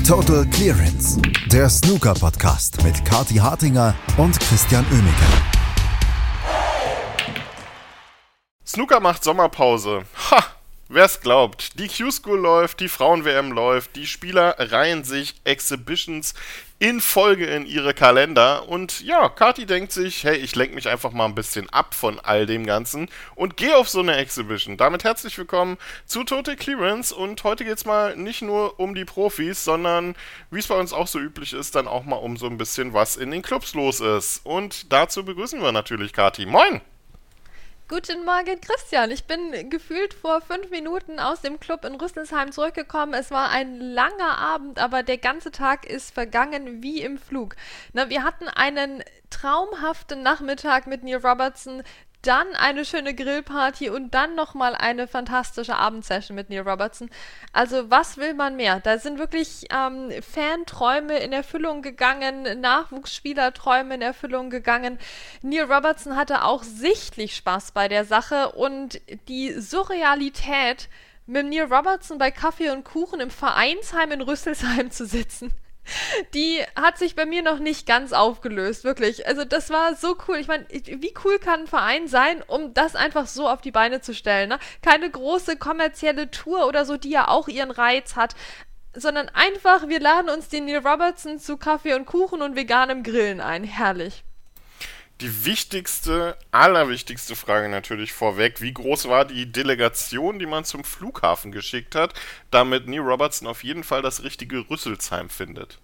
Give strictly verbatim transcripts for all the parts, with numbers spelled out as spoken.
Total Clearance, der Snooker-Podcast mit Kathi Hartinger und Christian Oemeke. Snooker macht Sommerpause. Ha! Wer's glaubt. Die Q-School läuft, die Frauen-W M läuft, die Spieler reihen sich Exhibitions in Folge in ihre Kalender und ja, Kathi denkt sich, hey, ich lenke mich einfach mal ein bisschen ab von all dem Ganzen und gehe auf so eine Exhibition. Damit herzlich willkommen zu Total Clearance und heute geht's mal nicht nur um die Profis, sondern, wie es bei uns auch so üblich ist, dann auch mal um so ein bisschen, was in den Clubs los ist. Und dazu begrüßen wir natürlich Kathi. Moin! Guten Morgen, Christian. Ich bin gefühlt vor fünf Minuten aus dem Club in Rüsselsheim zurückgekommen. Es war ein langer Abend, aber der ganze Tag ist vergangen wie im Flug. Na, wir hatten einen traumhaften Nachmittag mit Neil Robertson, dann eine schöne Grillparty und dann nochmal eine fantastische Abendsession mit Neil Robertson. Also was will man mehr? Da sind wirklich ähm, Fanträume in Erfüllung gegangen, Nachwuchsspielerträume in Erfüllung gegangen. Neil Robertson hatte auch sichtlich Spaß bei der Sache und die Surrealität, mit Neil Robertson bei Kaffee und Kuchen im Vereinsheim in Rüsselsheim zu sitzen, die hat sich bei mir noch nicht ganz aufgelöst, wirklich. Also das war so cool. Ich meine, wie cool kann ein Verein sein, um das einfach so auf die Beine zu stellen, ne? Keine große kommerzielle Tour oder so, die ja auch ihren Reiz hat, sondern einfach, wir laden uns den Neil Robertson zu Kaffee und Kuchen und veganem Grillen ein. Herrlich. Die wichtigste, allerwichtigste Frage natürlich vorweg, wie groß war die Delegation, die man zum Flughafen geschickt hat, damit Neil Robertson auf jeden Fall das richtige Rüsselsheim findet?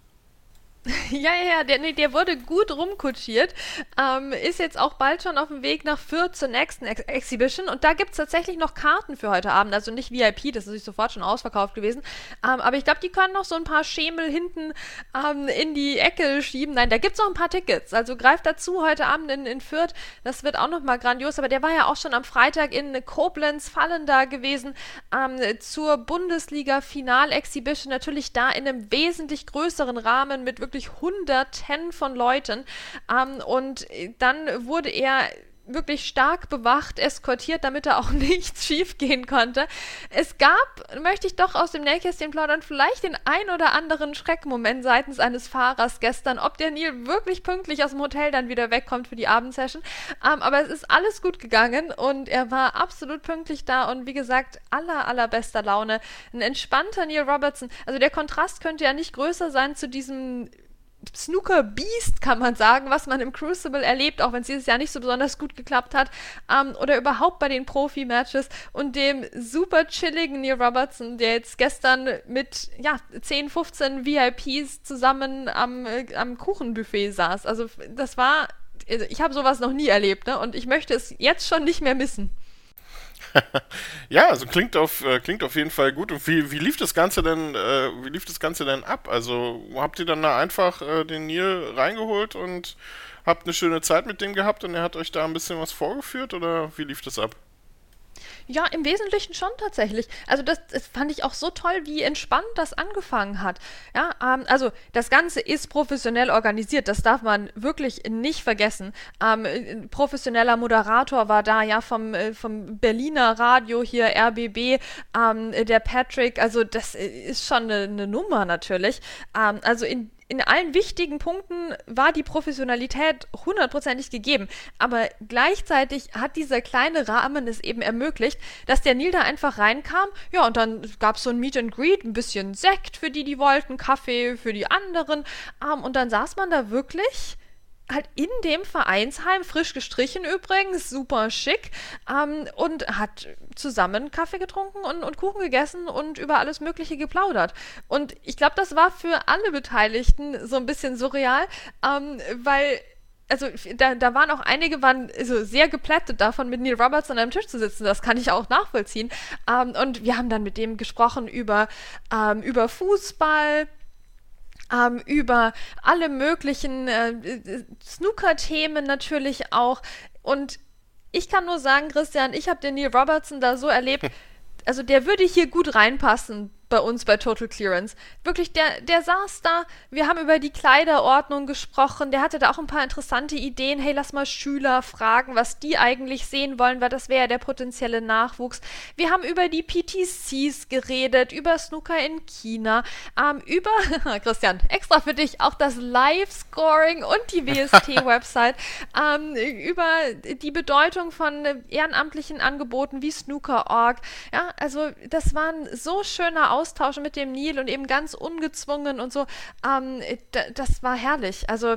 Ja, ja, ja, der, nee, der wurde gut rumkutschiert, ähm, ist jetzt auch bald schon auf dem Weg nach Fürth zur nächsten Ex- Exhibition und da gibt es tatsächlich noch Karten für heute Abend, also nicht V I P, das ist sich sofort schon ausverkauft gewesen, ähm, aber ich glaube, die können noch so ein paar Schemel hinten ähm, in die Ecke schieben. Nein, da gibt es noch ein paar Tickets, also greift dazu heute Abend in, in Fürth, das wird auch nochmal grandios, aber der war ja auch schon am Freitag in Koblenz, Fallen da gewesen, ähm, zur Bundesliga-Final-Exhibition, natürlich da in einem wesentlich größeren Rahmen mit wirklich Hunderten von Leuten ähm, und dann wurde er wirklich stark bewacht, eskortiert, damit da auch nichts schief gehen konnte. Es gab, möchte ich doch aus dem Nähkästchen plaudern, vielleicht den ein oder anderen Schreckmoment seitens eines Fahrers gestern, ob der Neil wirklich pünktlich aus dem Hotel dann wieder wegkommt für die Abendsession. Ähm, aber es ist alles gut gegangen und er war absolut pünktlich da und wie gesagt, aller, allerbester Laune. Ein entspannter Neil Robertson. Also der Kontrast könnte ja nicht größer sein zu diesem Snooker-Beast, kann man sagen, was man im Crucible erlebt, auch wenn es dieses Jahr nicht so besonders gut geklappt hat, ähm, oder überhaupt bei den Profi-Matches und dem super chilligen Neil Robertson, der jetzt gestern mit ja, zehn, fünfzehn V I Ps zusammen am, äh, am Kuchenbuffet saß. Also das war, also ich habe sowas noch nie erlebt, ne? Und ich möchte es jetzt schon nicht mehr missen. Ja, also klingt auf, äh, klingt auf jeden Fall gut. Und wie, wie lief das Ganze denn, äh, wie lief das Ganze denn ab? Also habt ihr dann da einfach äh, den Neil reingeholt und habt eine schöne Zeit mit dem gehabt und er hat euch da ein bisschen was vorgeführt oder wie lief das ab? Ja, im Wesentlichen schon tatsächlich. Also das, das fand ich auch so toll, wie entspannt das angefangen hat. Ja, ähm, also das Ganze ist professionell organisiert, das darf man wirklich nicht vergessen. Ähm, ein professioneller Moderator war da, ja, vom, äh, vom Berliner Radio hier, R B B, ähm, der Patrick, also das ist schon eine, eine Nummer natürlich. Ähm, also in In allen wichtigen Punkten war die Professionalität hundertprozentig gegeben, aber gleichzeitig hat dieser kleine Rahmen es eben ermöglicht, dass der Neil da einfach reinkam, ja, und dann gab es so ein Meet and Greet, ein bisschen Sekt für die, die wollten, Kaffee für die anderen, ähm, und dann saß man da wirklich halt in dem Vereinsheim, frisch gestrichen übrigens, super schick, ähm, und hat zusammen Kaffee getrunken und, und Kuchen gegessen und über alles Mögliche geplaudert. Und ich glaube, das war für alle Beteiligten so ein bisschen surreal, ähm, weil also da, da waren auch einige, waren also sehr geplättet davon, mit Neil Robertson an einem Tisch zu sitzen. Das kann ich auch nachvollziehen. Ähm, und wir haben dann mit dem gesprochen über, ähm, über Fußball, Ähm, über alle möglichen äh, Snooker-Themen natürlich auch. Und ich kann nur sagen, Christian, ich habe den Neil Robertson da so erlebt, also der würde hier gut reinpassen bei uns bei Total Clearance. Wirklich, der, der saß da, wir haben über die Kleiderordnung gesprochen, der hatte da auch ein paar interessante Ideen. Hey, lass mal Schüler fragen, was die eigentlich sehen wollen, weil das wäre ja der potenzielle Nachwuchs. Wir haben über die P T Cs geredet, über Snooker in China, ähm, über, Christian, extra für dich, auch das Live-Scoring und die W S T-Website, ähm, über die Bedeutung von ehrenamtlichen Angeboten wie Snooker Punkt org. Ja, also das war ein so schöner Austausch mit dem Neil und eben ganz ungezwungen und so. Ähm, d- das war herrlich. Also,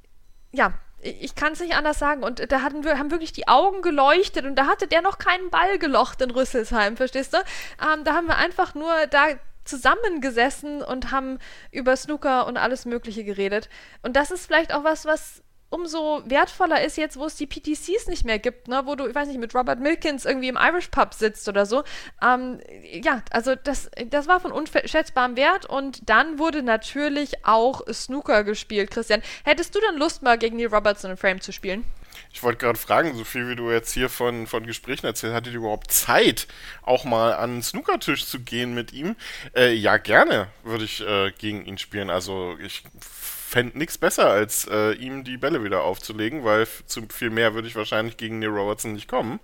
ja, ich kann es nicht anders sagen. Und da hatten wir, haben wirklich die Augen geleuchtet und da hatte der noch keinen Ball gelocht in Rüsselsheim, verstehst du? Ähm, da haben wir einfach nur da zusammengesessen und haben über Snooker und alles Mögliche geredet. Und das ist vielleicht auch was, was umso wertvoller ist jetzt, wo es die P T Cs nicht mehr gibt, ne, wo du, ich weiß nicht, mit Robert Milkins irgendwie im Irish Pub sitzt oder so. Ähm, ja, also das, das war von unschätzbarem Wert und dann wurde natürlich auch Snooker gespielt, Christian. Hättest du dann Lust, mal gegen Neil Robertson im Frame zu spielen? Ich wollte gerade fragen, so viel wie du jetzt hier von, von Gesprächen erzählst, hattet ihr überhaupt Zeit, auch mal an den Snookertisch zu gehen mit ihm? Äh, ja, gerne würde ich äh, gegen ihn spielen. Also ich fände nichts besser, als äh, ihm die Bälle wieder aufzulegen, weil f- zu viel mehr würde ich wahrscheinlich gegen Neil Robertson nicht kommen.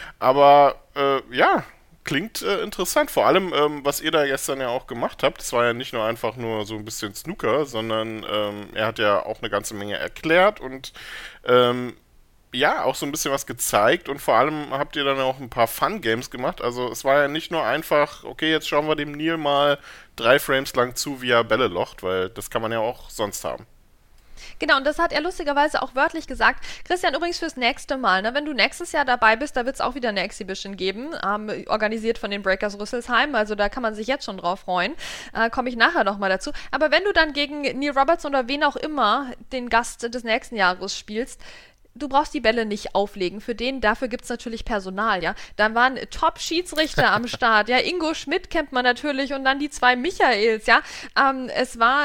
Aber äh, ja, klingt äh, interessant. Vor allem, ähm, was ihr da gestern ja auch gemacht habt, das war ja nicht nur einfach nur so ein bisschen Snooker, sondern ähm, er hat ja auch eine ganze Menge erklärt und ähm, ja, auch so ein bisschen was gezeigt und vor allem habt ihr dann auch ein paar Fun-Games gemacht. Also es war ja nicht nur einfach, okay, jetzt schauen wir dem Neil mal drei Frames lang zu, wie er Bälle locht, weil das kann man ja auch sonst haben. Genau, und das hat er lustigerweise auch wörtlich gesagt. Christian, übrigens fürs nächste Mal, ne, wenn du nächstes Jahr dabei bist, da wird es auch wieder eine Exhibition geben, ähm, organisiert von den Breakers Rüsselsheim, also da kann man sich jetzt schon drauf freuen. Äh, komme ich nachher nochmal dazu. Aber wenn du dann gegen Neil Robertson oder wen auch immer den Gast des nächsten Jahres spielst, du brauchst die Bälle nicht auflegen. Für den, dafür gibt es natürlich Personal, ja. Dann waren Top-Schiedsrichter am Start, ja. Ingo Schmidt kennt man natürlich und dann die zwei Michaels, ja. Ähm, es war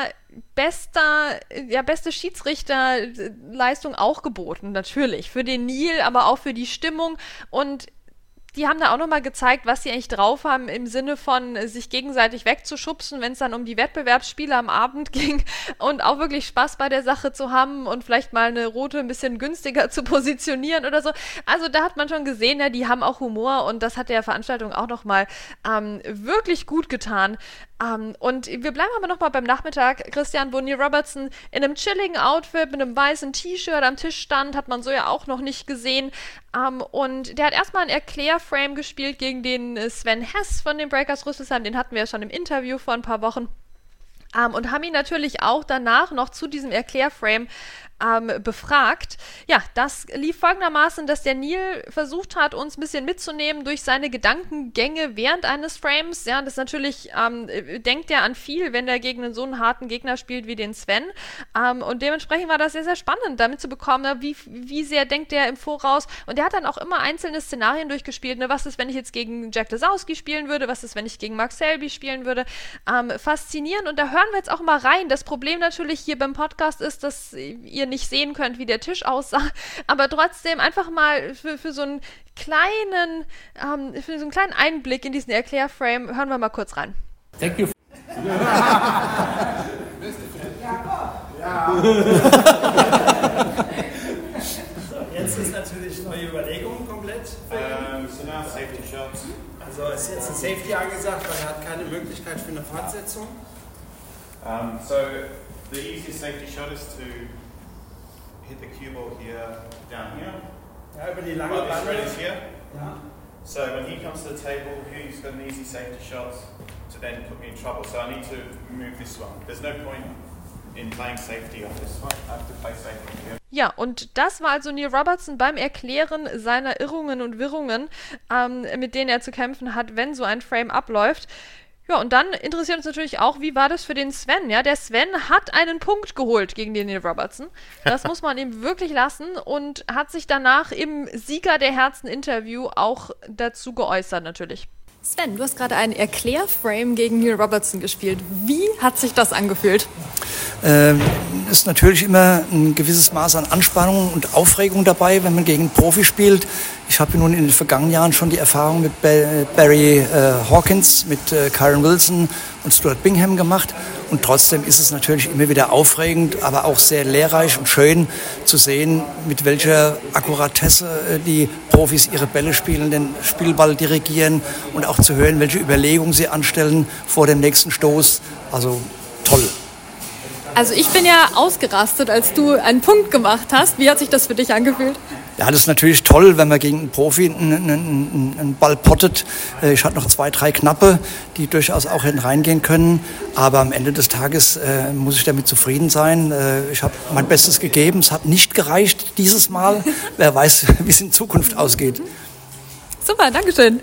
bester, ja, beste Schiedsrichterleistung auch geboten, natürlich. Für den Neil, aber auch für die Stimmung und die haben da auch nochmal gezeigt, was sie eigentlich drauf haben im Sinne von sich gegenseitig wegzuschubsen, wenn es dann um die Wettbewerbsspiele am Abend ging und auch wirklich Spaß bei der Sache zu haben und vielleicht mal eine rote ein bisschen günstiger zu positionieren oder so. Also da hat man schon gesehen, ja, die haben auch Humor und das hat der Veranstaltung auch nochmal ähm, wirklich gut getan. Um, und wir bleiben aber nochmal beim Nachmittag, Christian, wo Neil Robertson in einem chilligen Outfit mit einem weißen T-Shirt am Tisch stand, hat man so ja auch noch nicht gesehen. Um, und der hat erstmal ein Erklärframe gespielt gegen den Sven Hess von den Breakers Rüsselsheim, den hatten wir ja schon im Interview vor ein paar Wochen. Um, und haben ihn natürlich auch danach noch zu diesem Erklärframe ähm, befragt. Ja, das lief folgendermaßen, dass der Neil versucht hat, uns ein bisschen mitzunehmen durch seine Gedankengänge während eines Frames. Ja, das natürlich ähm, denkt er an viel, wenn er gegen einen so einen harten Gegner spielt wie den Sven. Ähm, und dementsprechend war das sehr, sehr spannend, damit zu bekommen, wie, wie sehr denkt er im Voraus. Und er hat dann auch immer einzelne Szenarien durchgespielt. Ne? Was ist, wenn ich jetzt gegen Jack Lesowski spielen würde? Was ist, wenn ich gegen Mark Selby spielen würde? Ähm, faszinierend. Und da hören wir jetzt auch mal rein. Das Problem natürlich hier beim Podcast ist, dass ihr nicht sehen könnt, wie der Tisch aussah, aber trotzdem einfach mal für, für so einen kleinen ähm, für so einen kleinen Einblick in diesen Erklärframe hören wir mal kurz rein. Thank you. Jetzt ist natürlich neue Überlegung komplett. Um, so now safety shots. Also ist jetzt ein Safety angesagt, weil er hat keine Möglichkeit für eine Fortsetzung. Um, so the easiest safety shot is to hit the cue ball here, down here. Ja, über die lange Well, this Bande. red is here. Ja. So when he comes to the table, he's got an easy safety shot to then put me in trouble. So I need to move this one. There's no point in playing safety off this one. I have to play safety here. Ja, und das war also Neil Robertson beim Erklären seiner Irrungen und Wirrungen, ähm, mit denen er zu kämpfen hat, wenn so ein Frame abläuft. Ja, und dann interessiert uns natürlich auch, wie war das für den Sven? Ja, der Sven hat einen Punkt geholt gegen den Neil Robertson. Das muss man ihm wirklich lassen und hat sich danach im Sieger der Herzen-Interview auch dazu geäußert natürlich. Sven, du hast gerade einen Erklärframe gegen Neil Robertson gespielt. Wie hat sich das angefühlt? Äh, ist natürlich immer ein gewisses Maß an Anspannung und Aufregung dabei, wenn man gegen einen Profi spielt. Ich habe nun in den vergangenen Jahren schon die Erfahrung mit Barry äh, Hawkins, mit äh, Kyron Wilson und Stuart Bingham gemacht. Und trotzdem ist es natürlich immer wieder aufregend, aber auch sehr lehrreich und schön zu sehen, mit welcher Akkuratesse äh, die Profis ihre Bälle spielen, den Spielball dirigieren und auch zu hören, welche Überlegungen sie anstellen vor dem nächsten Stoß. Also toll. Also ich bin ja ausgerastet, als du einen Punkt gemacht hast. Wie hat sich das für dich angefühlt? Ja, das ist natürlich toll, wenn man gegen einen Profi einen, einen, einen Ball pottet. Ich hatte noch zwei, drei Knappe, die durchaus auch hinten reingehen können. Aber am Ende des Tages äh, muss ich damit zufrieden sein. Äh, ich habe mein Bestes gegeben. Es hat nicht gereicht dieses Mal. Wer weiß, wie es in Zukunft ausgeht. Super, Dankeschön.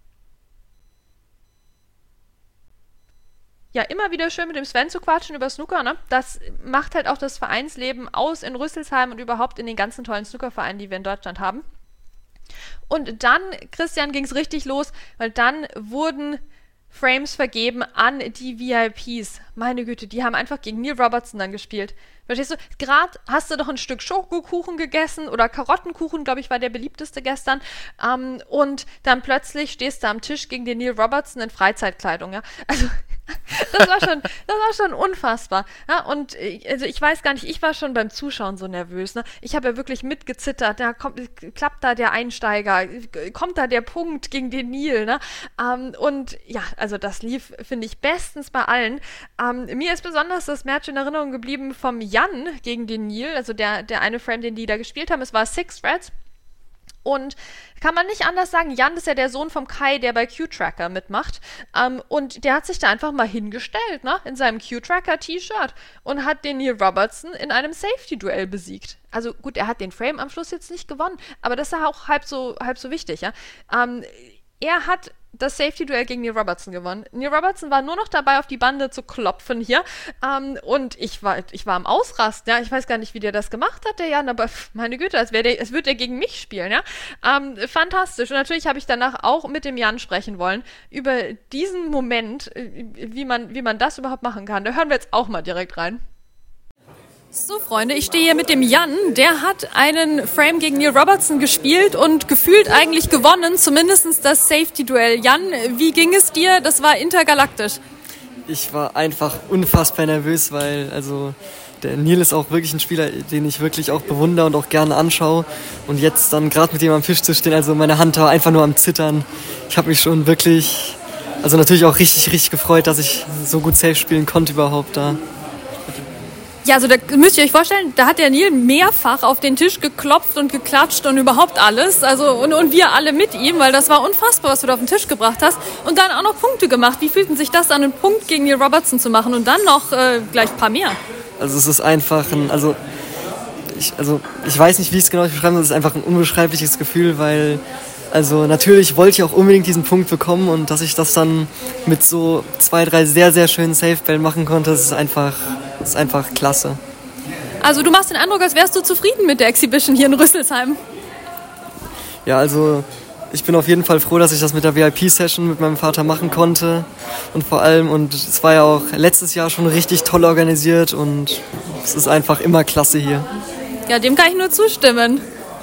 Ja, immer wieder schön mit dem Sven zu quatschen über Snooker, ne? Das macht halt auch das Vereinsleben aus in Rüsselsheim und überhaupt in den ganzen tollen Snookervereinen, die wir in Deutschland haben. Und dann, Christian, ging es richtig los, weil dann wurden Frames vergeben an die V I Ps. Meine Güte, die haben einfach gegen Neil Robertson dann gespielt. Verstehst du? Gerade hast du doch ein Stück Schokokuchen gegessen oder Karottenkuchen, glaube ich, war der beliebteste gestern. Ähm, und dann plötzlich stehst du am Tisch gegen den Neil Robertson in Freizeitkleidung, ja? Also das war schon, das war schon unfassbar. Ja, und also ich weiß gar nicht, ich war schon beim Zuschauen so nervös. Ne? Ich habe ja wirklich mitgezittert. Da kommt, klappt da der Einsteiger, kommt da der Punkt gegen den Neil. Ne? Ähm, und ja, also das lief, finde ich, bestens bei allen. Ähm, mir ist besonders das Match in Erinnerung geblieben vom Jan gegen den Neil, also der, der eine Frame, den die da gespielt haben. Es war Six Threads. Und kann man nicht anders sagen, Jan ist ja der Sohn vom Kai, der bei Q-Tracker mitmacht. Ähm, und der hat sich da einfach mal hingestellt, ne, in seinem Q-Tracker-T-Shirt und hat den Neil Robertson in einem Safety-Duell besiegt. Also gut, er hat den Frame am Schluss jetzt nicht gewonnen, aber das ist ja auch halb so, halb so wichtig, ja. Ähm, er hat das Safety-Duell gegen Neil Robertson gewonnen. Neil Robertson war nur noch dabei, auf die Bande zu klopfen hier. Ähm, und ich war, ich war am Ausrasten, ja. Ich weiß gar nicht, wie der das gemacht hat, der Jan, aber pff, meine Güte, als, der, als würde er gegen mich spielen, ja. Ähm, fantastisch. Und natürlich habe ich danach auch mit dem Jan sprechen wollen über diesen Moment, wie man, wie man das überhaupt machen kann. Da hören wir jetzt auch mal direkt rein. So, Freunde, ich stehe hier mit dem Jan. Der hat einen Frame gegen Neil Robertson gespielt und gefühlt eigentlich gewonnen, zumindest das Safety-Duell. Jan, wie ging es dir? Das war intergalaktisch. Ich war einfach unfassbar nervös, weil also der Neil ist auch wirklich ein Spieler, den ich wirklich auch bewundere und auch gerne anschaue. Und jetzt dann gerade mit ihm am Tisch zu stehen, also meine Hand war einfach nur am Zittern. Ich habe mich schon wirklich, also natürlich auch richtig, richtig gefreut, dass ich so gut Safe spielen konnte überhaupt da. Ja, also da müsst ihr euch vorstellen, da hat der Neil mehrfach auf den Tisch geklopft und geklatscht und überhaupt alles. Also und, und wir alle mit ihm, weil das war unfassbar, was du da auf den Tisch gebracht hast. Und dann auch noch Punkte gemacht. Wie fühlten sich das an, einen Punkt gegen Neil Robertson zu machen und dann noch äh, gleich ein paar mehr? Also es ist einfach ein, also ich, also ich weiß nicht, wie ich es genau beschreiben soll. Es ist einfach ein unbeschreibliches Gefühl, weil also natürlich wollte ich auch unbedingt diesen Punkt bekommen und dass ich das dann mit so zwei, drei sehr, sehr schönen Safe-Bällen machen konnte, das ist einfach, das ist einfach klasse. Also du machst den Eindruck, als wärst du zufrieden mit der Exhibition hier in Rüsselsheim. Ja, also ich bin auf jeden Fall froh, dass ich das mit der V I P-Session mit meinem Vater machen konnte und vor allem, und es war ja auch letztes Jahr schon richtig toll organisiert und es ist einfach immer klasse hier. Ja, dem kann ich nur zustimmen.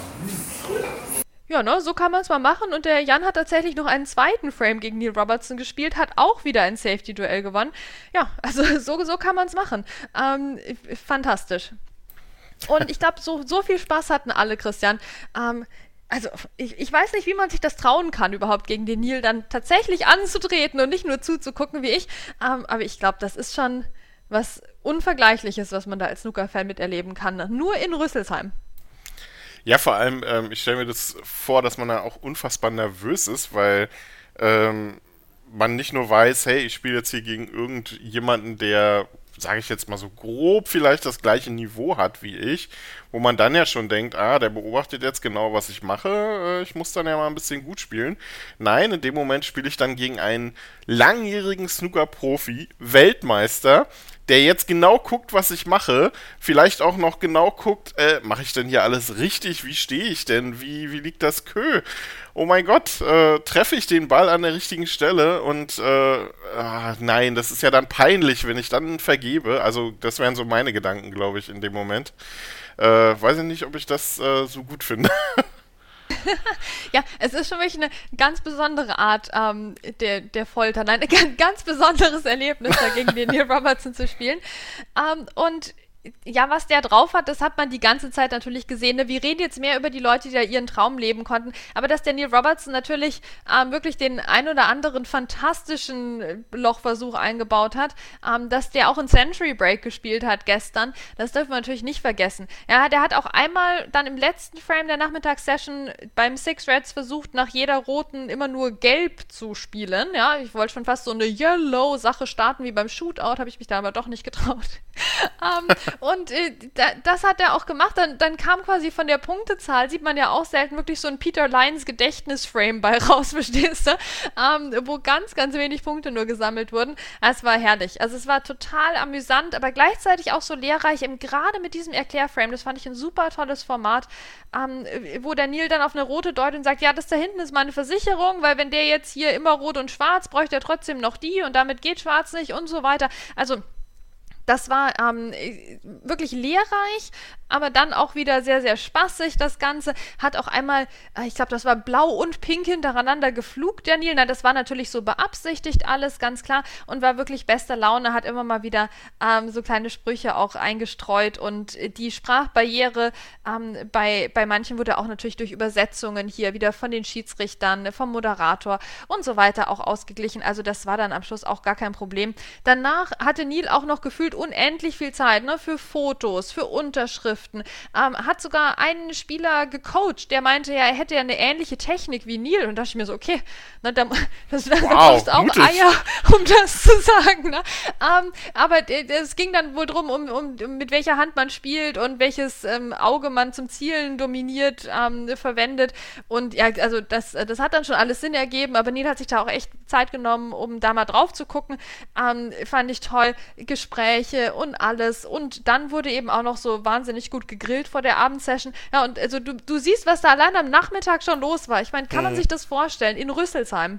Ja, ne, so kann man es mal machen. Und der Jan hat tatsächlich noch einen zweiten Frame gegen Neil Robertson gespielt, hat auch wieder ein Safety-Duell gewonnen. Ja, also so, so kann man es machen. Ähm, fantastisch. Und ich glaube, so, so viel Spaß hatten alle, Christian. Ähm, also ich, ich weiß nicht, wie man sich das trauen kann, überhaupt gegen den Neil dann tatsächlich anzutreten und nicht nur zuzugucken wie ich. Ähm, aber ich glaube, das ist schon was Unvergleichliches, was man da als Snooker-Fan miterleben kann. Nur in Rüsselsheim. Ja, vor allem, ähm, ich stelle mir das vor, dass man da auch unfassbar nervös ist, weil ähm, man nicht nur weiß, hey, ich spiele jetzt hier gegen irgendjemanden, der, sage ich jetzt mal so grob, vielleicht das gleiche Niveau hat wie ich, wo man dann ja schon denkt, ah, der beobachtet jetzt genau, was ich mache, äh, ich muss dann ja mal ein bisschen gut spielen. Nein, in dem Moment spiele ich dann gegen einen langjährigen Snooker-Profi, Weltmeister, der jetzt genau guckt, was ich mache, vielleicht auch noch genau guckt, äh, mache ich denn hier alles richtig? Wie stehe ich denn? Wie, wie liegt das Kö? Oh mein Gott, äh, treffe ich den Ball an der richtigen Stelle? Und äh, ah, nein, das ist ja dann peinlich, wenn ich dann vergebe. Also das wären so meine Gedanken, glaube ich, in dem Moment. Äh, weiß ich nicht, ob ich das äh, so gut finde. Ja, es ist schon wirklich eine ganz besondere Art ähm, der, der Folter. Nein, ein ganz, ganz besonderes Erlebnis, da gegen den Neil Robertson zu spielen. Ähm, und ja, was der drauf hat, das hat man die ganze Zeit natürlich gesehen. Ne? Wir reden jetzt mehr über die Leute, die da ihren Traum leben konnten. Aber dass der Neil Robertson natürlich ähm, wirklich den ein oder anderen fantastischen Lochversuch eingebaut hat, ähm, dass der auch einen Century Break gespielt hat gestern, das dürfen wir natürlich nicht vergessen. Ja, der hat auch einmal dann im letzten Frame der Nachmittagssession beim Six Reds versucht, nach jeder roten immer nur gelb zu spielen. Ja, ich wollte schon fast so eine Yellow-Sache starten wie beim Shootout, habe ich mich da aber doch nicht getraut. ähm, Und äh, da, das hat er auch gemacht. Dann, dann kam quasi von der Punktezahl, sieht man ja auch selten, wirklich so ein Peter Lyons Gedächtnisframe bei raus, verstehst du? Ähm, wo ganz, ganz wenig Punkte nur gesammelt wurden. Es war herrlich. Also es war total amüsant, aber gleichzeitig auch so lehrreich, eben gerade mit diesem Erklärframe. Das fand ich ein super tolles Format, ähm, wo der Neil dann auf eine rote deutet und sagt, ja, das da hinten ist meine Versicherung, weil wenn der jetzt hier immer rot und schwarz, bräuchte er trotzdem noch die und damit geht schwarz nicht und so weiter. Also das war ähm, wirklich lehrreich, aber dann auch wieder sehr, sehr spaßig. Das Ganze hat auch einmal, äh, ich glaube, das war blau und pink hintereinander geflugt, der Neil. Na, das war natürlich so beabsichtigt alles, ganz klar. Und war wirklich bester Laune, hat immer mal wieder ähm, so kleine Sprüche auch eingestreut. Und die Sprachbarriere ähm, bei, bei manchen wurde auch natürlich durch Übersetzungen hier wieder von den Schiedsrichtern, vom Moderator und so weiter auch ausgeglichen. Also das war dann am Schluss auch gar kein Problem. Danach hatte Neil auch noch gefühlt unendlich viel Zeit, ne, für Fotos, für Unterschriften. Ähm, hat sogar einen Spieler gecoacht, der meinte, ja, er hätte ja eine ähnliche Technik wie Neil. Und da dachte ich mir so, okay, na, da, das, da wow, brauchst du auch mutig. Eier, um das zu sagen. Ne? Ähm, aber es ging dann wohl drum, um, um, um mit welcher Hand man spielt und welches ähm, Auge man zum Zielen dominiert ähm, verwendet. Und ja, also das, das hat dann schon alles Sinn ergeben, aber Neil hat sich da auch echt Zeit genommen, um da mal drauf zu gucken. Ähm, fand ich toll. Gespräche und alles. Und dann wurde eben auch noch so wahnsinnig gut gegrillt vor der Abendsession. Ja, und also du, du siehst, was da allein am Nachmittag schon los war. Ich meine, kann man Mhm. sich das vorstellen? In Rüsselsheim.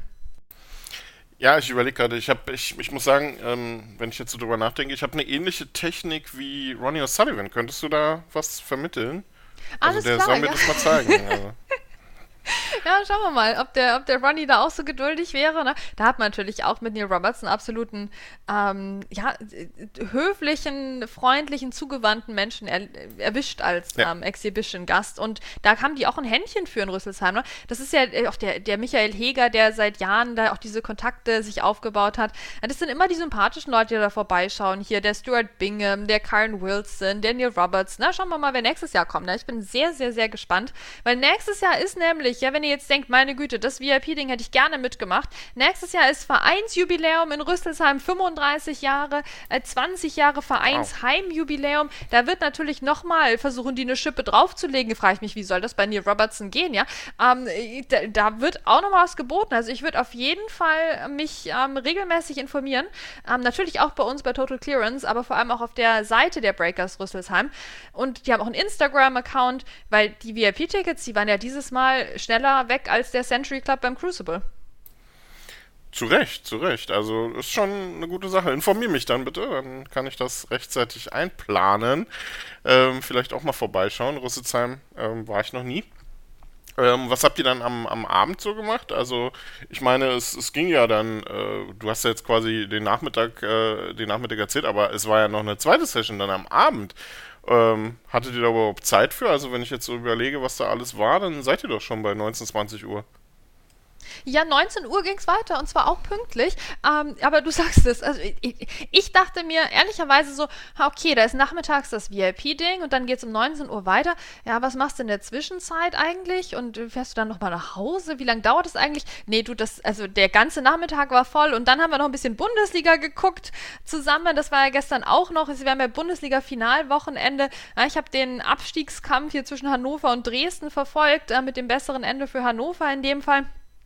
Ja, ich überlege gerade, ich habe, ich, ich muss sagen, ähm, wenn ich jetzt so drüber nachdenke, ich habe eine ähnliche Technik wie Ronnie O'Sullivan. Könntest du da was vermitteln? Alles also der klar, soll mir ja. das mal zeigen. Also. Ja, schauen wir mal, ob der, ob der Ronnie da auch so geduldig wäre. Ne? Da hat man natürlich auch mit Neil Robertson absoluten, ähm, ja, äh, höflichen, freundlichen, zugewandten Menschen er, erwischt als Ja. ähm, Exhibition-Gast. Und da haben die auch ein Händchen für in Rüsselsheim. Ne? Das ist ja äh, auch der, der Michael Heger, der seit Jahren da auch diese Kontakte sich aufgebaut hat. Ja, das sind immer die sympathischen Leute, die da vorbeischauen. Hier der Stuart Bingham, der Karen Wilson, der Neil Robertson. Na, schauen wir mal, wer nächstes Jahr kommt. Ne? Ich bin sehr, sehr, sehr gespannt. Weil nächstes Jahr ist nämlich, ja, wenn ihr jetzt denkt, meine Güte, das V I P-Ding hätte ich gerne mitgemacht. Nächstes Jahr ist Vereinsjubiläum in Rüsselsheim, fünfunddreißig Jahre, äh, zwanzig Jahre Vereinsheimjubiläum. Da wird natürlich nochmal versuchen, die eine Schippe draufzulegen. Frage ich mich, wie soll das bei Neil Robertson gehen, ja? Ähm, da, da wird auch noch mal was geboten. Also ich würde auf jeden Fall mich ähm, regelmäßig informieren. Ähm, natürlich auch bei uns bei Total Clearance, aber vor allem auch auf der Seite der Breakers Rüsselsheim. Und die haben auch einen Instagram-Account, weil die V I P-Tickets, die waren ja dieses Mal schneller weg als der Century Club beim Crucible. Zu Recht, zu Recht. Also ist schon eine gute Sache. Informier mich dann bitte, dann kann ich das rechtzeitig einplanen. Ähm, vielleicht auch mal vorbeischauen. Rüsselsheim ähm, war ich noch nie. Ähm, was habt ihr dann am, am Abend so gemacht? Also ich meine, es, es ging ja dann, äh, du hast ja jetzt quasi den Nachmittag, äh, den Nachmittag erzählt, aber es war ja noch eine zweite Session dann am Abend. Ähm, hattet ihr da überhaupt Zeit für? Also wenn ich jetzt so überlege, was da alles war, dann seid ihr doch schon bei neunzehn, zwanzig Uhr. Ja, neunzehn Uhr ging es weiter und zwar auch pünktlich. Ähm, aber du sagst es. Also ich, ich dachte mir ehrlicherweise so, okay, da ist nachmittags das V I P-Ding und dann geht es um neunzehn Uhr weiter. Ja, was machst du in der Zwischenzeit eigentlich? Und fährst du dann nochmal nach Hause? Wie lange dauert es eigentlich? Nee, du, das, also der ganze Nachmittag war voll und dann haben wir noch ein bisschen Bundesliga geguckt zusammen. Das war ja gestern auch noch. Wir haben ja Bundesliga-Finalwochenende. Ja, ich habe den Abstiegskampf hier zwischen Hannover und Dresden verfolgt, äh, mit dem besseren Ende für Hannover in dem Fall.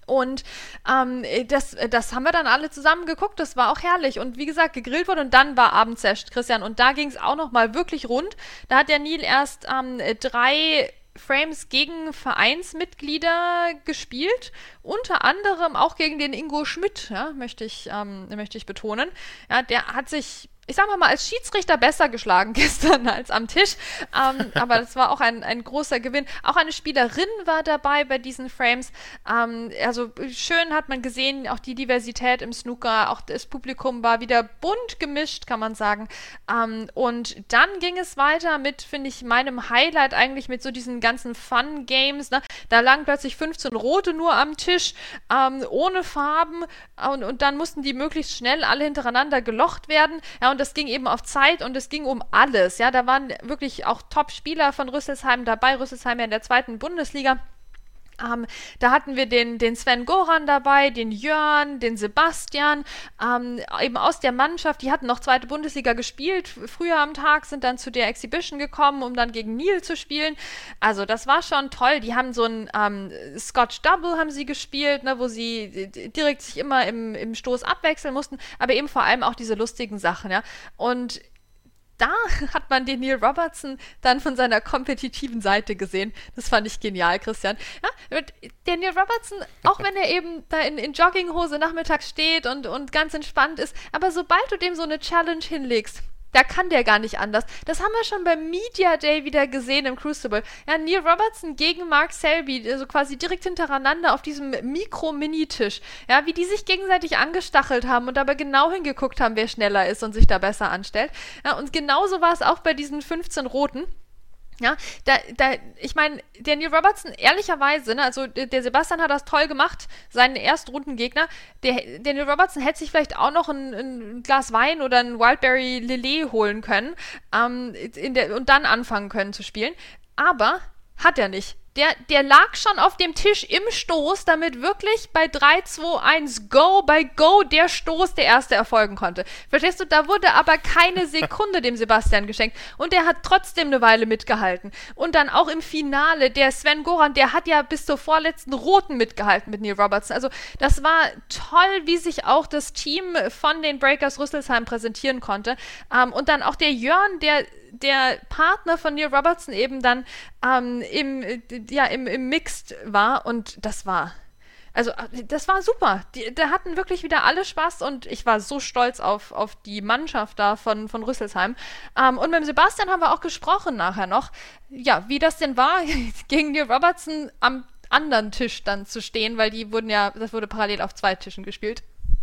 Und ähm, das, das haben wir dann alle zusammen geguckt, das war auch herrlich. Und wie gesagt, gegrillt wurde und dann war Abendsesh, Christian. Und da ging es auch nochmal wirklich rund. Da hat der Neil erst ähm, drei Frames gegen Vereinsmitglieder gespielt, unter anderem auch gegen den Ingo Schmidt, ja, möchte ich, ähm, möchte ich betonen. Ja, der hat sich, ich sag mal mal, als Schiedsrichter besser geschlagen gestern als am Tisch, ähm, aber das war auch ein, ein großer Gewinn. Auch eine Spielerin war dabei bei diesen Frames, ähm, also schön hat man gesehen, auch die Diversität im Snooker, auch das Publikum war wieder bunt gemischt, kann man sagen, ähm, und dann ging es weiter mit, finde ich, meinem Highlight eigentlich mit so diesen ganzen Fun-Games, ne? Da lagen plötzlich fünfzehn Rote nur am Tisch, ähm, ohne Farben, und, und dann mussten die möglichst schnell alle hintereinander gelocht werden, ja, und das ging eben auf Zeit und es ging um alles, ja, da waren wirklich auch Top-Spieler von Rüsselsheim dabei, Rüsselsheim ja in der zweiten Bundesliga. Ähm, da hatten wir den, den Sven Goran dabei, den Jörn, den Sebastian, ähm, eben aus der Mannschaft, die hatten noch zweite Bundesliga gespielt, früher am Tag, sind dann zu der Exhibition gekommen, um dann gegen Neil zu spielen. Also das war schon toll, die haben so ein ähm, Scotch Double haben sie gespielt, ne, wo sie direkt sich immer im, im Stoß abwechseln mussten, aber eben vor allem auch diese lustigen Sachen, ja, und da hat man den Neil Robertson dann von seiner kompetitiven Seite gesehen. Das fand ich genial, Christian. Ja, der Neil Robertson, auch wenn er eben da in, in Jogginghose nachmittags steht und, und ganz entspannt ist, aber sobald du dem so eine Challenge hinlegst, da kann der gar nicht anders. Das haben wir schon beim Media Day wieder gesehen im Crucible. Ja, Neil Robertson gegen Mark Selby, also quasi direkt hintereinander auf diesem Mikro-Mini-Tisch. Ja, wie die sich gegenseitig angestachelt haben und dabei genau hingeguckt haben, wer schneller ist und sich da besser anstellt. Ja, und genauso war es auch bei diesen fünfzehn Roten. Ja, da, da, ich meine, der Neil Robertson, ehrlicherweise, ne, also der, der Sebastian hat das toll gemacht, seinen Erstrundengegner, der, der Neil Robertson hätte sich vielleicht auch noch ein, ein Glas Wein oder ein Wildberry Lillet holen können, ähm, in der, und dann anfangen können zu spielen, aber hat er nicht. Der, der lag schon auf dem Tisch im Stoß, damit wirklich bei drei, zwei, eins Go, bei Go der Stoß der erste erfolgen konnte. Verstehst du? Da wurde aber keine Sekunde dem Sebastian geschenkt. Und der hat trotzdem eine Weile mitgehalten. Und dann auch im Finale, der Sven Goran, der hat ja bis zur vorletzten Roten mitgehalten mit Neil Robertson. Also das war toll, wie sich auch das Team von den Breakers Rüsselsheim präsentieren konnte. Ähm, und dann auch der Jörn, der der Partner von Neil Robertson eben dann ähm, im, ja, im, im Mixed war, und das war, also das war super. Die, da hatten wirklich wieder alle Spaß und ich war so stolz auf, auf die Mannschaft da von, von Rüsselsheim. Ähm, und mit dem Sebastian haben wir auch gesprochen nachher noch, ja, wie das denn war, gegen Neil Robertson am anderen Tisch dann zu stehen, weil die wurden ja, das wurde parallel auf zwei Tischen gespielt.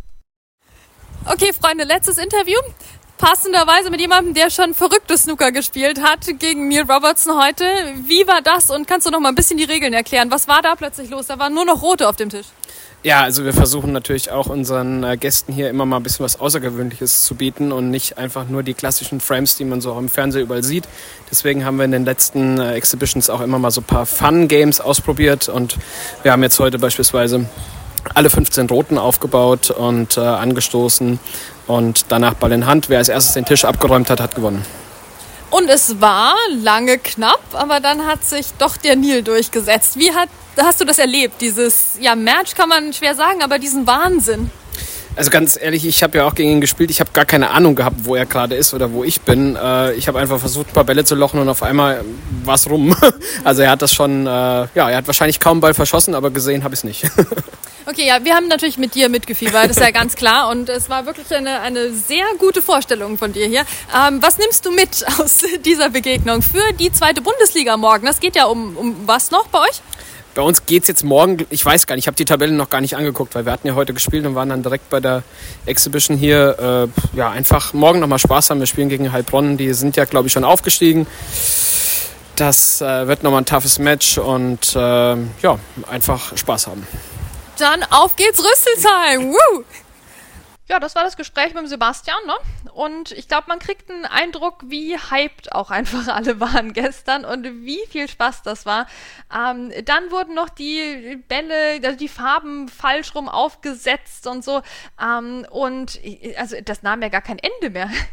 Okay, Freunde, letztes Interview. Passenderweise mit jemandem, der schon verrücktes Snooker gespielt hat gegen Neil Robertson heute. Wie war das? Und kannst du noch mal ein bisschen die Regeln erklären? Was war da plötzlich los? Da waren nur noch Rote auf dem Tisch. Ja, also wir versuchen natürlich auch unseren äh, Gästen hier immer mal ein bisschen was Außergewöhnliches zu bieten und nicht einfach nur die klassischen Frames, die man so auch im Fernsehen überall sieht. Deswegen haben wir in den letzten äh, Exhibitions auch immer mal so ein paar Fun-Games ausprobiert und wir haben jetzt heute beispielsweise alle fünfzehn Roten aufgebaut und äh, angestoßen und danach Ball in Hand. Wer als erstes den Tisch abgeräumt hat, hat gewonnen. Und es war lange knapp, aber dann hat sich doch der Neil durchgesetzt. Wie hat, hast du das erlebt? Dieses, ja, Match kann man schwer sagen, aber diesen Wahnsinn. Also ganz ehrlich, ich habe ja auch gegen ihn gespielt. Ich habe gar keine Ahnung gehabt, wo er gerade ist oder wo ich bin. Äh, ich habe einfach versucht, ein paar Bälle zu lochen und auf einmal war es rum. Also er hat das schon, äh, ja, er hat wahrscheinlich kaum Ball verschossen, aber gesehen habe ich es nicht. Okay, ja, wir haben natürlich mit dir mitgefiebert, das ist ja ganz klar. Und es war wirklich eine, eine sehr gute Vorstellung von dir hier. Ähm, was nimmst du mit aus dieser Begegnung für die zweite Bundesliga morgen? Das geht ja um, um was noch bei euch? Bei uns geht's jetzt morgen, ich weiß gar nicht, ich habe die Tabelle noch gar nicht angeguckt, weil wir hatten ja heute gespielt und waren dann direkt bei der Exhibition hier. Äh, ja, einfach morgen nochmal Spaß haben. Wir spielen gegen Heilbronn, die sind ja, glaube ich, schon aufgestiegen. Das äh, wird nochmal ein toughes Match und äh, ja, einfach Spaß haben. Dann auf geht's Rüsselsheim! Woo! Ja, das war das Gespräch mit dem Sebastian, ne? Und ich glaube, man kriegt einen Eindruck, wie hyped auch einfach alle waren gestern und wie viel Spaß das war. Ähm, dann wurden noch die Bälle, also die Farben falsch rum aufgesetzt und so. Ähm, und also das nahm ja gar kein Ende mehr.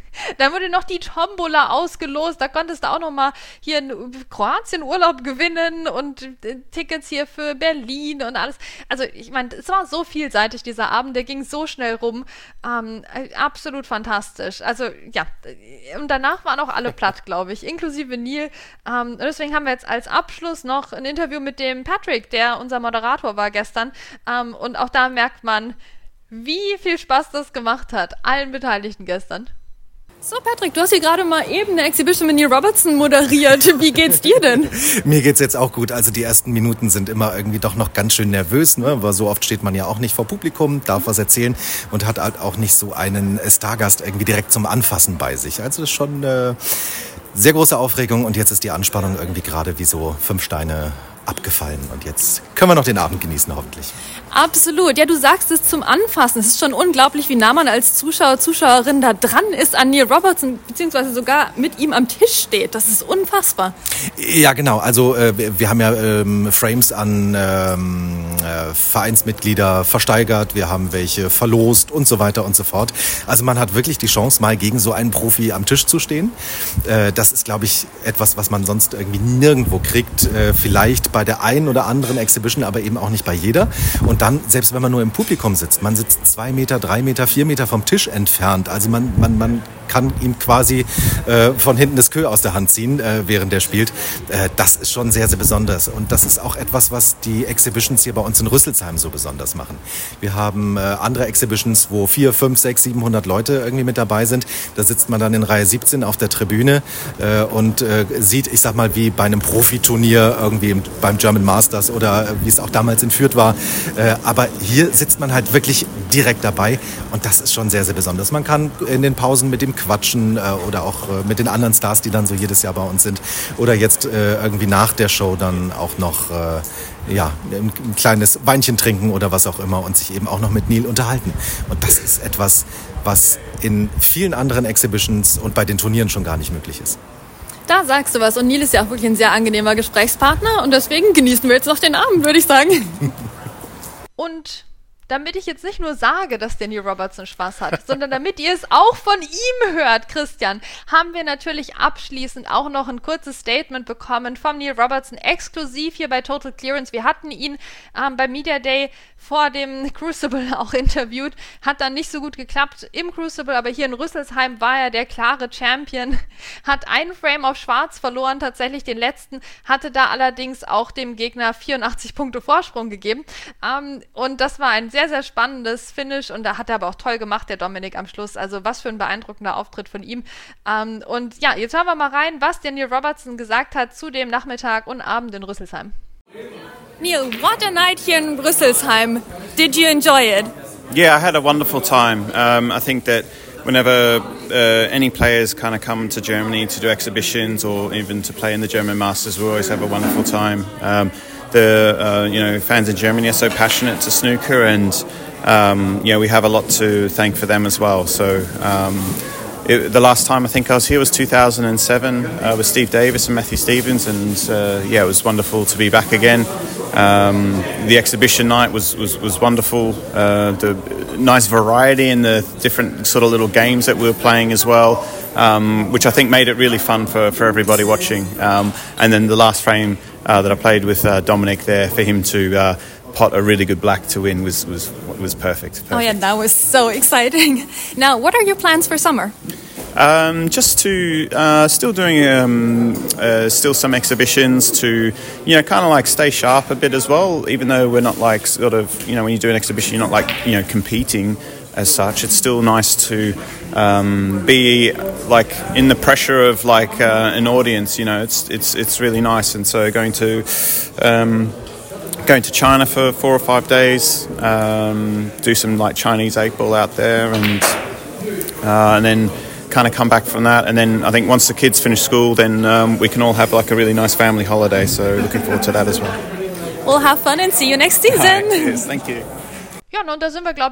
Dann wurde noch die Tombola ausgelost, da konntest du auch noch mal hier in Kroatien Urlaub gewinnen und äh, Tickets hier für Berlin und alles. Also ich meine, es war so vielseitig, dieser Abend, der ging so schnell rum, ähm, äh, absolut fantastisch. Also ja, und danach waren auch alle platt, glaube ich, inklusive Neil. Ähm, und deswegen haben wir jetzt als Abschluss noch ein Interview mit dem Patrick, der unser Moderator war gestern. Ähm, und auch da merkt man, wie viel Spaß das gemacht hat, allen Beteiligten gestern. So, Patrick, du hast hier gerade mal eben eine Exhibition mit Neil Robertson moderiert. Wie geht's dir denn? Mir geht's jetzt auch gut. Also die ersten Minuten sind immer irgendwie doch noch ganz schön nervös, ne? Weil so oft steht man ja auch nicht vor Publikum, darf was erzählen und hat halt auch nicht so einen Stargast irgendwie direkt zum Anfassen bei sich. Also das ist schon äh, sehr große Aufregung und jetzt ist die Anspannung irgendwie gerade wie so fünf Steine abgefallen und jetzt können wir noch den Abend genießen, hoffentlich. Absolut. Ja, du sagst es zum Anfassen. Es ist schon unglaublich, wie nah man als Zuschauer, Zuschauerin da dran ist an Neil Robertson, beziehungsweise sogar mit ihm am Tisch steht. Das ist unfassbar. Ja, genau. Also äh, wir haben ja ähm, Frames an ähm, äh, Vereinsmitglieder versteigert, wir haben welche verlost und so weiter und so fort. Also man hat wirklich die Chance, mal gegen so einen Profi am Tisch zu stehen. Äh, das ist, glaube ich, etwas, was man sonst irgendwie nirgendwo kriegt. Äh, vielleicht bei der einen oder anderen Exhibition, aber eben auch nicht bei jeder. Und dann, selbst wenn man nur im Publikum sitzt, man sitzt zwei Meter, drei Meter, vier Meter vom Tisch entfernt. Also man, man, man kann ihm quasi äh, von hinten das Kö aus der Hand ziehen, äh, während er spielt. Äh, das ist schon sehr, sehr besonders. Und das ist auch etwas, was die Exhibitions hier bei uns in Rüsselsheim so besonders machen. Wir haben äh, andere Exhibitions, wo vier, fünf, sechs, siebenhundert Leute irgendwie mit dabei sind. Da sitzt man dann in Reihe siebzehn auf der Tribüne äh, und äh, sieht, ich sag mal, wie bei einem Profiturnier irgendwie im, beim German Masters oder äh, wie es auch damals in Fürth war. Äh, aber hier sitzt man halt wirklich direkt dabei und das ist schon sehr, sehr besonders. Man kann in den Pausen mit dem quatschen äh, oder auch äh, mit den anderen Stars, die dann so jedes Jahr bei uns sind. Oder jetzt äh, irgendwie nach der Show dann auch noch äh, ja, ein, ein kleines Weinchen trinken oder was auch immer und sich eben auch noch mit Neil unterhalten. Und das ist etwas, was in vielen anderen Exhibitions und bei den Turnieren schon gar nicht möglich ist. Da sagst du was. Und Neil ist ja auch wirklich ein sehr angenehmer Gesprächspartner und deswegen genießen wir jetzt noch den Abend, würde ich sagen. Und damit ich jetzt nicht nur sage, dass der Neil Robertson Spaß hat, sondern damit ihr es auch von ihm hört, Christian, haben wir natürlich abschließend auch noch ein kurzes Statement bekommen vom Neil Robertson, exklusiv hier bei Total Clearance. Wir hatten ihn ähm, beim Media Day vor dem Crucible auch interviewt, hat dann nicht so gut geklappt im Crucible, aber hier in Rüsselsheim war er der klare Champion, hat einen Frame auf Schwarz verloren, tatsächlich den letzten, hatte da allerdings auch dem Gegner vierundachtzig Punkte Vorsprung gegeben ähm, und das war ein sehr, sehr spannendes Finish und da hat er aber auch toll gemacht, der Dominik am Schluss, also was für ein beeindruckender Auftritt von ihm ähm, und ja, jetzt hören wir mal rein, was der Neil Robertson gesagt hat zu dem Nachmittag und Abend in Rüsselsheim. Neil, what a night here in Rüsselsheim. Did you enjoy it? Yeah, I had a wonderful time. Um, I think that whenever uh, any players kind of come to Germany to do exhibitions or even to play in the German Masters, we always have a wonderful time. Um, the uh, you know fans in Germany are so passionate to snooker, and um, yeah, we have a lot to thank for them as well. So. Um, It, the last time I think I was here was two thousand seven uh, with Steve Davis and Matthew Stevens, and uh, yeah, it was wonderful to be back again. Um, the exhibition night was was, was wonderful. Uh, the nice variety in the different sort of little games that we were playing as well, um, which I think made it really fun for, for everybody watching. Um, and then the last frame uh, that I played with uh, Dominic there, for him to uh, pot a really good black to win was was was perfect, perfect. Oh yeah, that was so exciting. Now, what are your plans for summer? Um, just to uh, still doing um, uh, still some exhibitions to, you know, kind of like stay sharp a bit as well. Even though we're not like sort of, you know, when you do an exhibition, you're not like, you know, competing as such. It's still nice to um, be like in the pressure of like uh, an audience. You know, it's it's it's really nice. And so going to um, going to China for four or five days, um, do some like Chinese eight ball out there, and uh, and then. kind of come back from that, and then I think once the kids finish school, then um, we can all have like a really nice family holiday, so looking forward to that as well. We'll have fun and see you next season. Right, yes, thank you. Ja, und da sind wir, glaube ich,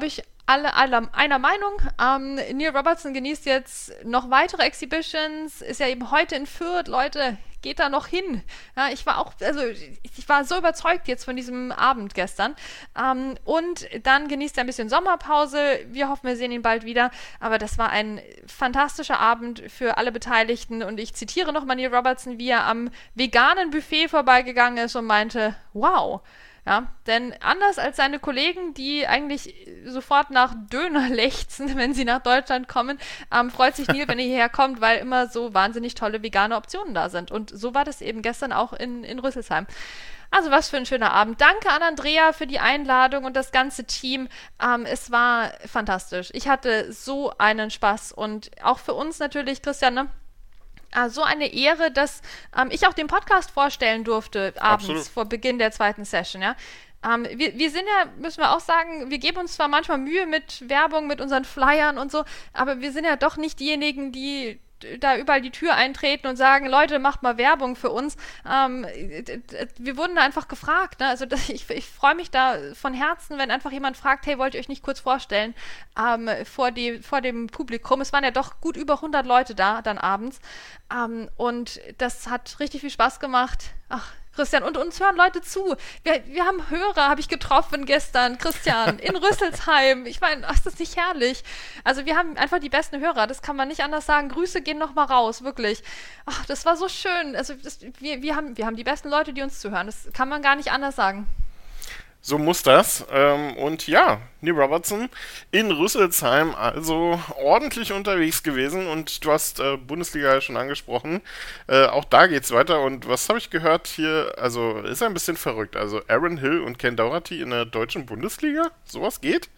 alle, alle einer Meinung. Ähm, Neil Robertson genießt jetzt noch weitere Exhibitions, ist ja eben heute in Fürth. Leute, geht da noch hin. Ja, ich war auch, also ich war so überzeugt jetzt von diesem Abend gestern. Ähm, und dann genießt er ein bisschen Sommerpause. Wir hoffen, wir sehen ihn bald wieder. Aber das war ein fantastischer Abend für alle Beteiligten. Und ich zitiere nochmal Neil Robertson, wie er am veganen Buffet vorbeigegangen ist und meinte, wow. Ja, denn anders als seine Kollegen, die eigentlich sofort nach Döner lechzen, wenn sie nach Deutschland kommen, ähm, freut sich Neil, wenn er hierher kommt, weil immer so wahnsinnig tolle vegane Optionen da sind. Und so war das eben gestern auch in, in Rüsselsheim. Also was für ein schöner Abend. Danke an Andrea für die Einladung und das ganze Team. Ähm, es war fantastisch. Ich hatte so einen Spaß und auch für uns natürlich, Christian, ne? Ah, so eine Ehre, dass ähm, ich auch den Podcast vorstellen durfte abends Absolut. Vor Beginn der zweiten Session. Ja? Ähm, wir, wir sind ja, müssen wir auch sagen, wir geben uns zwar manchmal Mühe mit Werbung, mit unseren Flyern und so, aber wir sind ja doch nicht diejenigen, die da überall die Tür eintreten und sagen, Leute, macht mal Werbung für uns. Ähm, wir wurden da einfach gefragt. Ne? Also das, ich, ich freue mich da von Herzen, wenn einfach jemand fragt, hey, wollt ihr euch nicht kurz vorstellen ähm, vor, die, vor dem Publikum. Es waren ja doch gut über hundert Leute da, dann abends. Ähm, und das hat richtig viel Spaß gemacht. Ach, Christian, und uns hören Leute zu. Wir, wir haben Hörer, habe ich getroffen gestern, Christian, in Rüsselsheim. Ich meine, ach, ist das nicht herrlich? Also wir haben einfach die besten Hörer, das kann man nicht anders sagen. Grüße gehen nochmal raus, wirklich. Ach, das war so schön. Also das, wir, wir, haben, wir haben die besten Leute, die uns zuhören. Das kann man gar nicht anders sagen. So muss das. Ähm, und ja, Neil Robertson in Rüsselsheim, also ordentlich unterwegs gewesen. Und du hast äh, Bundesliga ja schon angesprochen. Äh, auch da geht's weiter. Und was habe ich gehört hier? Also ist ein bisschen verrückt. Also Aaron Hill und Ken Doherty in der deutschen Bundesliga? Sowas geht?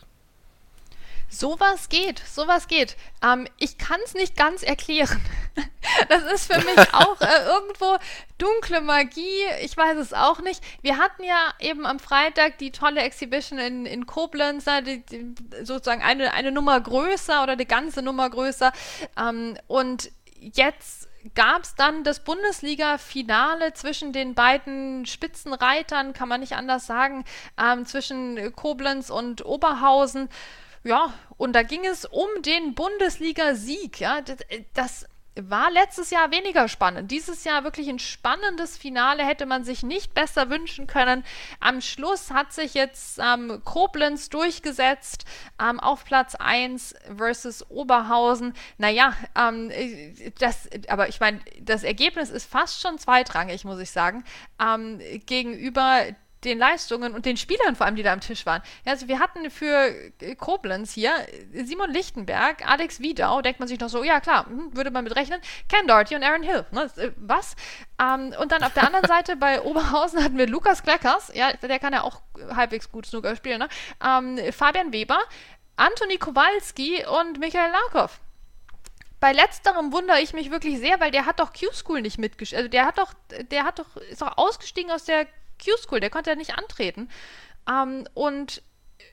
Sowas geht, sowas geht. Ähm, ich kann es nicht ganz erklären. Das ist für mich auch äh, irgendwo dunkle Magie. Ich weiß es auch nicht. Wir hatten ja eben am Freitag die tolle Exhibition in, in Koblenz, die, die, sozusagen eine, eine Nummer größer oder die ganze Nummer größer. Ähm, und jetzt gab es dann das Bundesliga-Finale zwischen den beiden Spitzenreitern, kann man nicht anders sagen, ähm, zwischen Koblenz und Oberhausen. Ja, und da ging es um den Bundesliga-Sieg. Ja, das, das war letztes Jahr weniger spannend. Dieses Jahr wirklich ein spannendes Finale, hätte man sich nicht besser wünschen können. Am Schluss hat sich jetzt ähm, Koblenz durchgesetzt ähm, auf Platz eins versus Oberhausen. Naja, ähm, das, aber ich meine, das Ergebnis ist fast schon zweitrangig, muss ich sagen, ähm, gegenüber den Leistungen und den Spielern vor allem, die da am Tisch waren. Ja, also wir hatten für Koblenz hier Simon Lichtenberg, Alex Wiedau, denkt man sich noch so, ja klar, würde man mit rechnen, Ken Doherty und Aaron Hill. Ne, was? Ähm, und dann auf der anderen Seite bei Oberhausen hatten wir Lukas Kleckers, ja, der kann ja auch halbwegs gut Snooker spielen, ne? ähm, Fabian Weber, Antoni Kowalski und Michael Larkow. Bei letzterem wundere ich mich wirklich sehr, weil der hat doch Q-School nicht mitgespielt. Also der hat doch, der hat doch, ist doch ausgestiegen aus der Q-School, der konnte ja nicht antreten. Ähm, und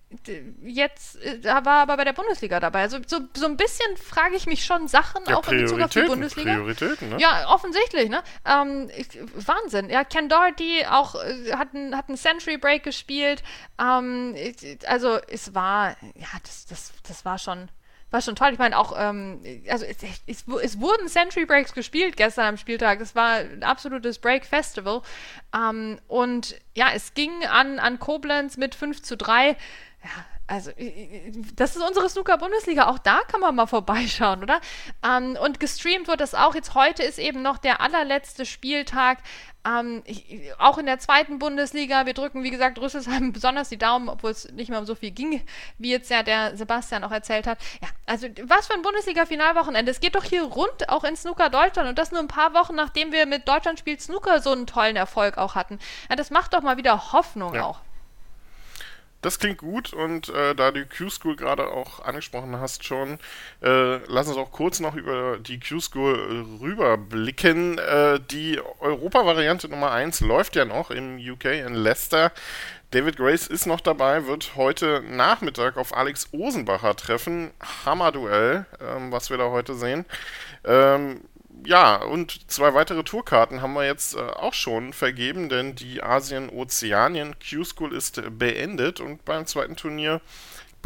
jetzt äh, war aber bei der Bundesliga dabei. Also so, so ein bisschen frage ich mich schon Sachen, ja, auch in Bezug auf die Bundesliga. Prioritäten, ne? Ja, offensichtlich, ne? Ähm, ich, Wahnsinn. Ja, Ken Doherty auch äh, hat einen hat einen Century Break gespielt. Ähm, ich, also es war, ja, das, das, das war schon War schon toll. Ich meine, auch, ähm, also es, es, es wurden Century Breaks gespielt gestern am Spieltag. Das war ein absolutes Break-Festival. Ähm, und ja, es ging an, an Koblenz mit fünf zu drei. Ja, also, das ist unsere Snooker-Bundesliga. Auch da kann man mal vorbeischauen, oder? Ähm, und gestreamt wird das auch. Jetzt heute ist eben noch der allerletzte Spieltag. Ähm, ich, auch in der zweiten Bundesliga. Wir drücken, wie gesagt, Rüsselsheim besonders die Daumen, obwohl es nicht mehr um so viel ging, wie jetzt ja der Sebastian auch erzählt hat. Ja, also was für ein Bundesliga-Finalwochenende. Es geht doch hier rund, auch in Snooker Deutschland. Und das nur ein paar Wochen, nachdem wir mit Deutschland spielt Snooker so einen tollen Erfolg auch hatten. Ja, das macht doch mal wieder Hoffnung ja. auch. Das klingt gut und äh, da du Q-School gerade auch angesprochen hast schon, äh, lass uns auch kurz noch über die Q-School rüberblicken. Äh, die Europa-Variante Nummer eins läuft ja noch im U K in Leicester. David Grace ist noch dabei, wird heute Nachmittag auf Alex Osenbacher treffen. Hammerduell, ähm, was wir da heute sehen. Ähm, Ja, und zwei weitere Tourkarten haben wir jetzt äh, auch schon vergeben, denn die Asien-Ozeanien Q-School ist beendet und beim zweiten Turnier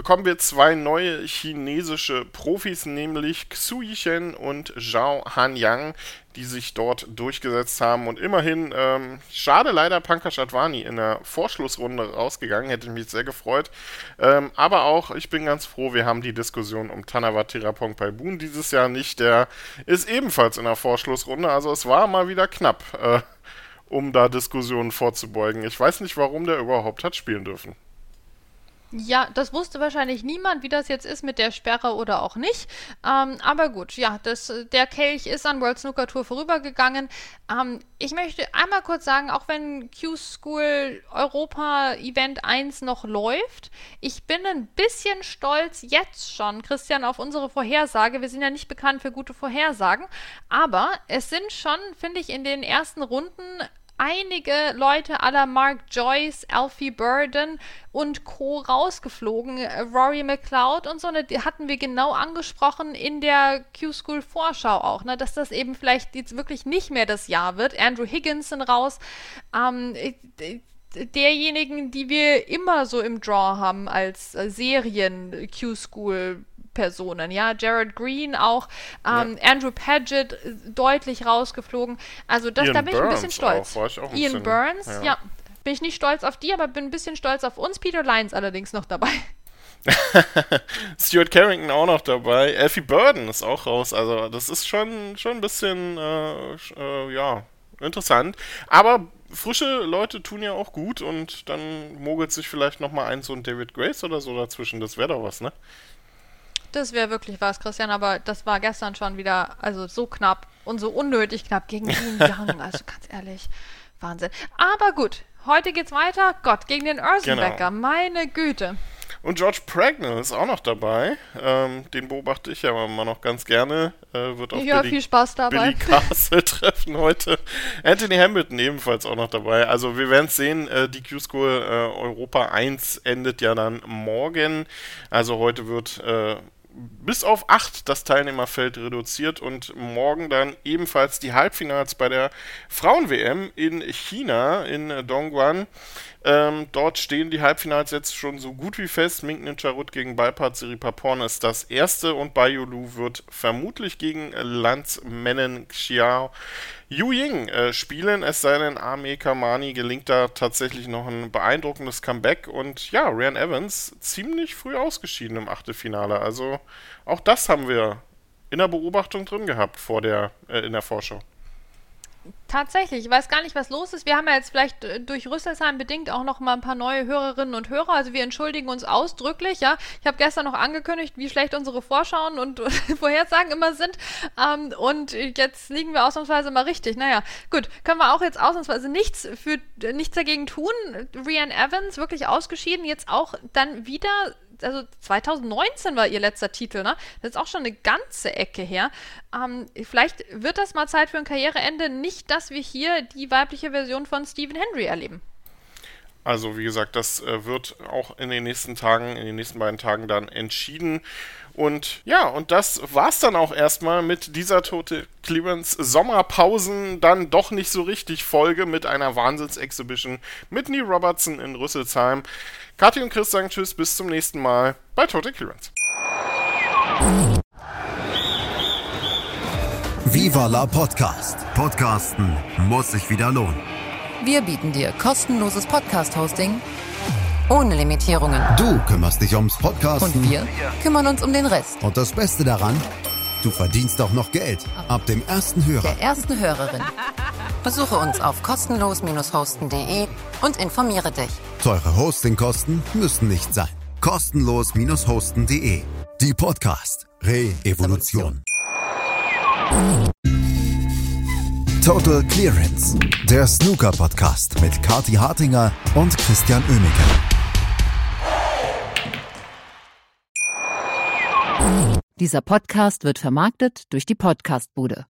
bekommen wir zwei neue chinesische Profis, nämlich Xu Yichen und Zhao Hanyang, die sich dort durchgesetzt haben. Und immerhin, ähm, schade leider Pankaj Advani in der Vorschlussrunde rausgegangen, hätte mich sehr gefreut. Ähm, aber auch, ich bin ganz froh, wir haben die Diskussion um Thanawat Tirapong dieses Jahr nicht. Der ist ebenfalls in der Vorschlussrunde, also es war mal wieder knapp, äh, um da Diskussionen vorzubeugen. Ich weiß nicht, warum der überhaupt hat spielen dürfen. Ja, das wusste wahrscheinlich niemand, wie das jetzt ist mit der Sperre oder auch nicht. Ähm, aber gut, ja, das, der Kelch ist an World Snooker Tour vorübergegangen. Ähm, ich möchte einmal kurz sagen, auch wenn Q-School Europa Event eins noch läuft, ich bin ein bisschen stolz jetzt schon, Christian, auf unsere Vorhersage. Wir sind ja nicht bekannt für gute Vorhersagen, aber es sind schon, finde ich, in den ersten Runden einige Leute à la Mark Joyce, Alfie Burden und Co. rausgeflogen. Rory McLeod und so, ne, die hatten wir genau angesprochen in der Q-School-Vorschau auch, ne, dass das eben vielleicht jetzt wirklich nicht mehr das Jahr wird. Andrew Higginson raus. Ähm, derjenigen, die wir immer so im Draw haben als Serien-Q-School Personen, ja, Jared Green auch, ähm, ja. Andrew Paget deutlich rausgeflogen, also das, da bin ich ein bisschen stolz. Auch, war ich auch ein Ian bisschen, Burns, ja. ja, bin ich nicht stolz auf die, aber bin ein bisschen stolz auf uns, Peter Lyons allerdings noch dabei. Stuart Carrington auch noch dabei, Alfie Burden ist auch raus, also das ist schon, schon ein bisschen, äh, äh, ja, interessant, aber frische Leute tun ja auch gut und dann mogelt sich vielleicht nochmal ein so ein David Grace oder so dazwischen, das wäre doch was, ne? Das wäre wirklich was, Christian, aber das war gestern schon wieder, also so knapp und so unnötig knapp gegen Dean Young, also ganz ehrlich, Wahnsinn. Aber gut, heute geht's weiter, Gott, gegen den Ersenbecker, genau. Meine Güte. Und George Pragnell ist auch noch dabei, ähm, den beobachte ich ja immer noch ganz gerne, äh, wird auf ja, Billy, viel Spaß dabei. Billy Castle treffen heute. Anthony Hamilton ebenfalls auch noch dabei, also wir werden es sehen, äh, die Q-School äh, Europa eins endet ja dann morgen, also heute wird äh, bis auf acht das Teilnehmerfeld reduziert und morgen dann ebenfalls die Halbfinals bei der Frauen-W M in China, in Dongguan. Ähm, dort stehen die Halbfinals jetzt schon so gut wie fest. Ming Nicharut gegen Balpat Siripaporn ist das erste und Baiyu Lu wird vermutlich gegen Lance Mennen Xiao Yu Ying äh, spielen, es sei denn, Ame Kamani gelingt da tatsächlich noch ein beeindruckendes Comeback und ja, Ryan Evans ziemlich früh ausgeschieden im Achtelfinale, also auch das haben wir in der Beobachtung drin gehabt vor der, äh, in der Vorschau. Tatsächlich, ich weiß gar nicht, was los ist. Wir haben ja jetzt vielleicht durch Rüsselsheim bedingt auch noch mal ein paar neue Hörerinnen und Hörer. Also wir entschuldigen uns ausdrücklich. Ja, ich habe gestern noch angekündigt, wie schlecht unsere Vorschauen und Vorhersagen immer sind. Ähm, und jetzt liegen wir ausnahmsweise mal richtig. Naja, gut, können wir auch jetzt ausnahmsweise nichts für nichts dagegen tun. Ryan Evans wirklich ausgeschieden, jetzt auch dann wieder. Also zwanzig neunzehn war ihr letzter Titel, ne? Das ist auch schon eine ganze Ecke her. Ähm, vielleicht wird das mal Zeit für ein Karriereende. Nicht, dass wir hier die weibliche Version von Stephen Hendry erleben. Also wie gesagt, das äh, wird auch in den nächsten Tagen, in den nächsten beiden Tagen dann entschieden. Und ja, und das war's dann auch erstmal mit dieser Total Clearance Sommerpausen, dann doch nicht so richtig Folge mit einer Wahnsinns-Exhibition mit Neil Robertson in Rüsselsheim. Kathi und Chris sagen Tschüss, bis zum nächsten Mal bei Total Clearance. Viva la Podcast. Podcasten muss sich wieder lohnen. Wir bieten dir kostenloses Podcast-Hosting ohne Limitierungen. Du kümmerst dich ums Podcasten. Und wir kümmern uns um den Rest. Und das Beste daran, du verdienst auch noch Geld. Ab dem ersten Hörer. Der ersten Hörerin. Besuche uns auf kostenlos hosten punkt de und informiere dich. Teure Hostingkosten müssen nicht sein. kostenlos hosten punkt de. Die Podcast Re-Evolution. Total Clearance. Der Snooker-Podcast mit Kathi Hartinger und Christian Oemeke. Dieser Podcast wird vermarktet durch die Podcastbude.